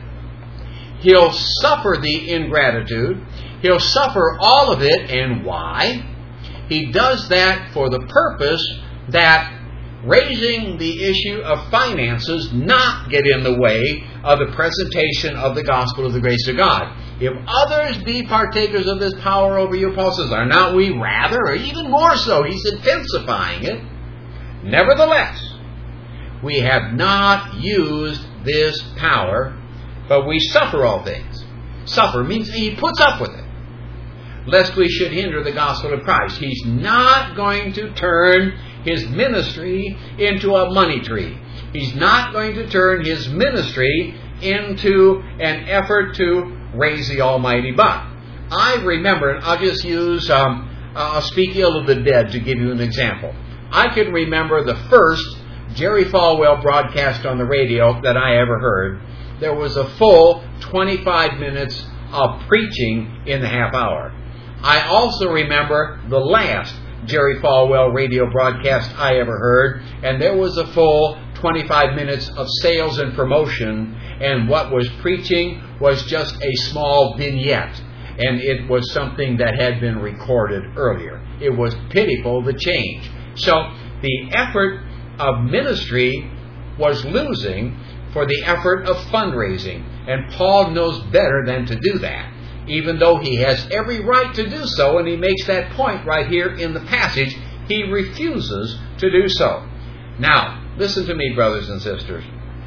He'll suffer the ingratitude. He'll suffer all of it. And why? He does that for the purpose that raising the issue of finances not get in the way of the presentation of the gospel of the grace of God. If others be partakers of this power over you, Paul says, are not we rather, or even more so? He's intensifying it. Nevertheless, we have not used this power, but we suffer all things. Suffer means he puts up with it, lest we should hinder the gospel of Christ. He's not going to turn his ministry into a money tree. He's not going to turn his ministry into an effort to raise the almighty buck. I remember, and I'll just use, I'll speak ill of the dead to give you an example. I can remember the first Jerry Falwell broadcast on the radio that I ever heard. There was a full 25 minutes of preaching in the half hour. I also remember the last Jerry Falwell radio broadcast I ever heard, and there was a full 25 minutes of sales and promotion, and what was preaching was just a small vignette, and it was something that had been recorded earlier. It was pitiful, the change. So the effort of ministry was losing for the effort of fundraising, and Paul knows better than to do that, even though he has every right to do so, and he makes that point right here in the passage. He refuses to do so. Now, listen to me, brothers and sisters.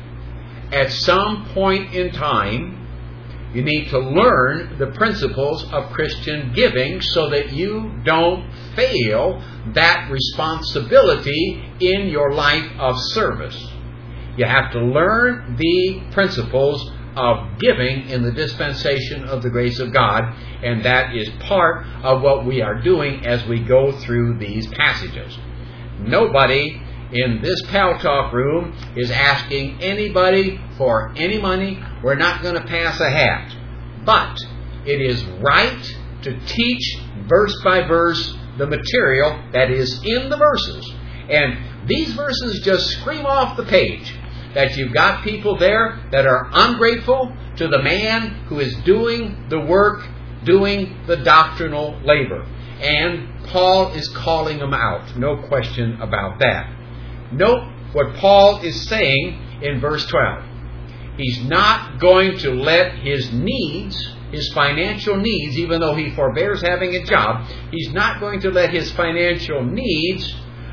At some point in time, you need to learn the principles of Christian giving so that you don't fail that responsibility in your life of service. You have to learn the principles of giving in the dispensation of the grace of God, and that is part of what we are doing as we go through these passages. Nobody in this Pal Talk room is asking anybody for any money. We're not going to pass a hat. But it is right to teach verse by verse the material that is in the verses. And these verses just scream off the page that you've got people there that are ungrateful to the man who is doing the work, doing the doctrinal labor. And Paul is calling them out. No question about that. Note what Paul is saying in verse 12. He's not going to let his needs, his financial needs, even though he forbears having a job, he's not going to let his financial needs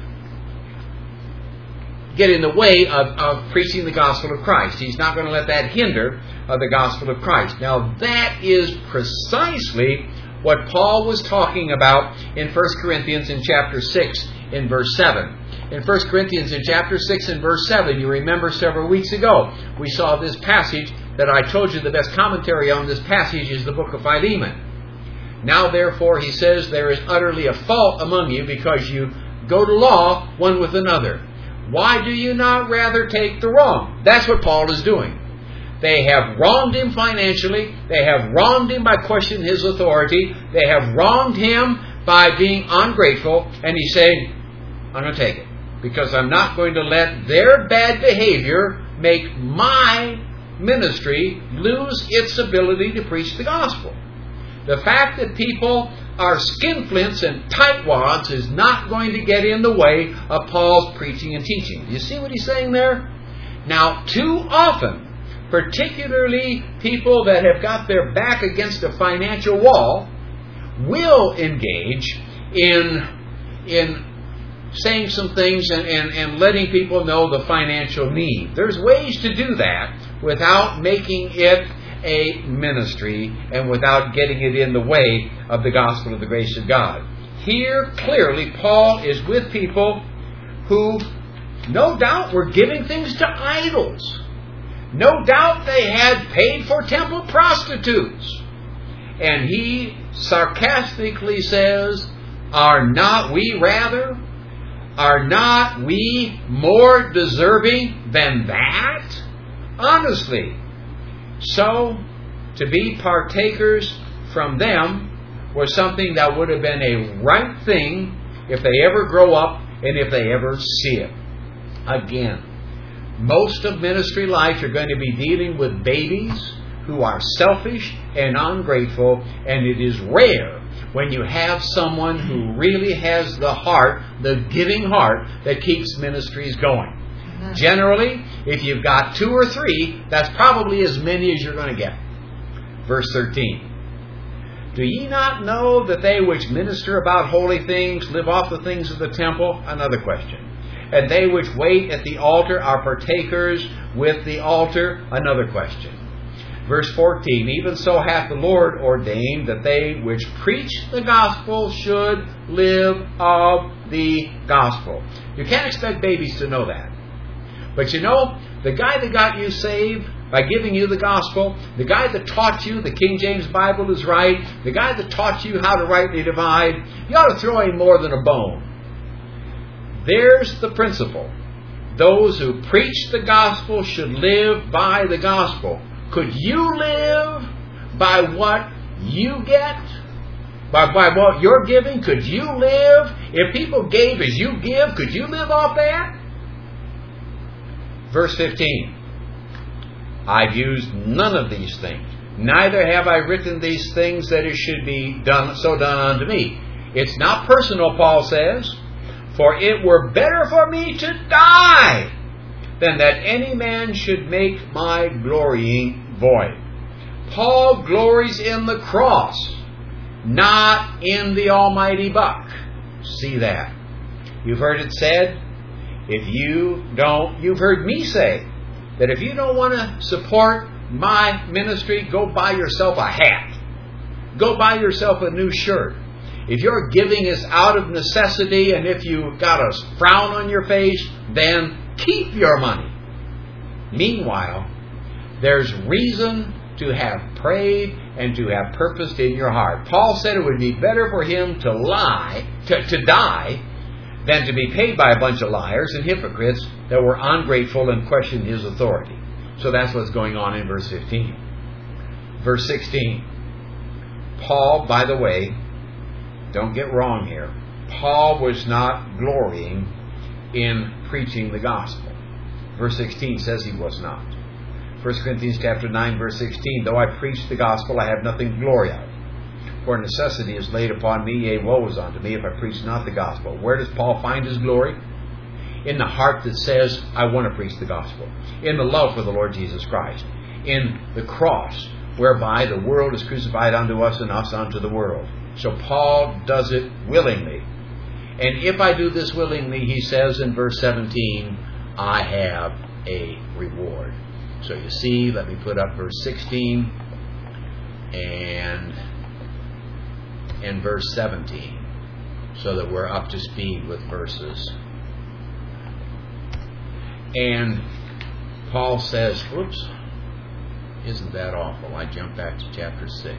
get in the way of preaching the gospel of Christ. He's not going to let that hinder the gospel of Christ. Now, that is precisely what Paul was talking about in 1 Corinthians in chapter 6 in verse 7. In 1 Corinthians in chapter 6 and verse 7, you remember several weeks ago, we saw this passage that I told you the best commentary on this passage is the book of Philemon. Now, therefore, he says, there is utterly a fault among you because you go to law one with another. Why do you not rather take the wrong? That's what Paul is doing. They have wronged him financially. They have wronged him by questioning his authority. They have wronged him by being ungrateful. And he's saying, I'm going to take it. Because I'm not going to let their bad behavior make my ministry lose its ability to preach the gospel. The fact that people are skinflints and tightwads is not going to get in the way of Paul's preaching and teaching. You see what he's saying there? Now, too often, particularly people that have got their back against a financial wall, will engage in saying some things and letting people know the financial need. There's ways to do that without making it a ministry and without getting it in the way of the gospel of the grace of God. Here, clearly, Paul is with people who, no doubt, were giving things to idols. No doubt they had paid for temple prostitutes. And he sarcastically says, Are not we more deserving than that? Honestly. So, to be partakers from them was something that would have been a right thing if they ever grow up and if they ever see it. Again, most of ministry life you're going to be dealing with babies who are selfish and ungrateful, and it is rare when you have someone who really has the heart, the giving heart, that keeps ministries going. Generally, if you've got 2 or 3, that's probably as many as you're going to get. Verse 13. Do ye not know that they which minister about holy things live off the things of the temple? Another question. And they which wait at the altar are partakers with the altar? Another question. Verse 14. Even so hath the Lord ordained that they which preach the gospel should live of the gospel. You can't expect babies to know that. But you know, the guy that got you saved by giving you the gospel, the guy that taught you the King James Bible is right, the guy that taught you how to rightly divide, you ought to throw him more than a bone. There's the principle. Those who preach the gospel should live by the gospel. Could you live by what you get? By what you're giving? Could you live? If people gave as you give, could you live off that? Verse 15. I've used none of these things. Neither have I written these things that it should be done unto me. It's not personal, Paul says. For it were better for me to die than that any man should make my glorying void. Paul glories in the cross, not in the almighty buck. See that. You've heard it said, you've heard me say that if you don't want to support my ministry, go buy yourself a hat. Go buy yourself a new shirt. If your giving is out of necessity and if you've got a frown on your face, then keep your money. Meanwhile, there's reason to have prayed and to have purposed in your heart. Paul said it would be better for him to die than to be paid by a bunch of liars and hypocrites that were ungrateful and questioned his authority. So that's what's going on in verse 15. Verse 16. Paul, by the way, don't get wrong here, Paul was not glorying in preaching the gospel. Verse 16 says he was not. 1 Corinthians chapter 9, verse 16, though I preach the gospel, I have nothing to glory of. For necessity is laid upon me, yea, woe is unto me, if I preach not the gospel. Where does Paul find his glory? In the heart that says, I want to preach the gospel. In the love for the Lord Jesus Christ. In the cross, whereby the world is crucified unto us and us unto the world. So Paul does it willingly. And if I do this willingly, he says in verse 17, I have a reward. So you see, let me put up verse 16 and verse 17, so that we're up to speed with verses. And Paul says, whoops, isn't that awful? I jumped back to chapter 6.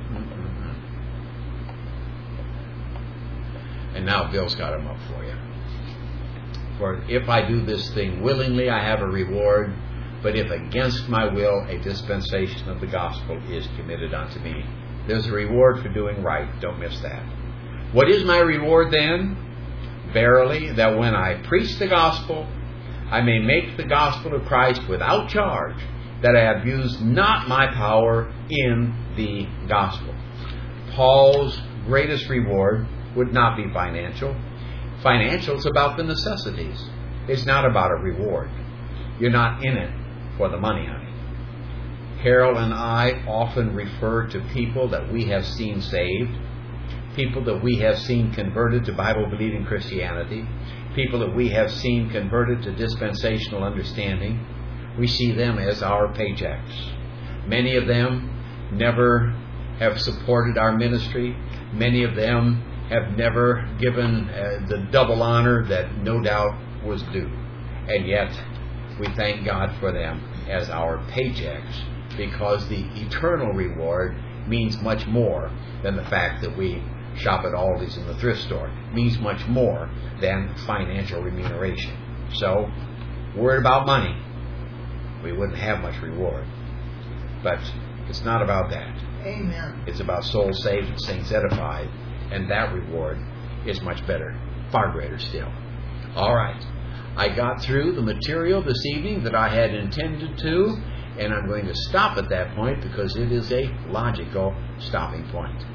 And now Bill's got them up for you. For if I do this thing willingly, I have a reward. But if against my will, a dispensation of the gospel is committed unto me. There's a reward for doing right. Don't miss that. What is my reward then? Verily, that when I preach the gospel, I may make the gospel of Christ without charge, that I abuse not my power in the gospel. Paul's greatest reward would not be financial. Financial is about the necessities. It's not about a reward. You're not in it for the money, honey. Carol and I often refer to people that we have seen saved people that we have seen converted to Bible-believing Christianity, people that we have seen converted to dispensational understanding, we see them as our paychecks. Many of them never have supported our ministry. Many of them have never given the double honor that no doubt was due. And yet, we thank God for them as our paychecks, because the eternal reward means much more than the fact that we shop at Aldi's in the thrift store. It means much more than financial remuneration. So, worried about money, we wouldn't have much reward. But it's not about that. Amen. It's about souls saved and saints edified, and that reward is much better, far greater still. All right. I got through the material this evening that I had intended to, and I'm going to stop at that point because it is a logical stopping point.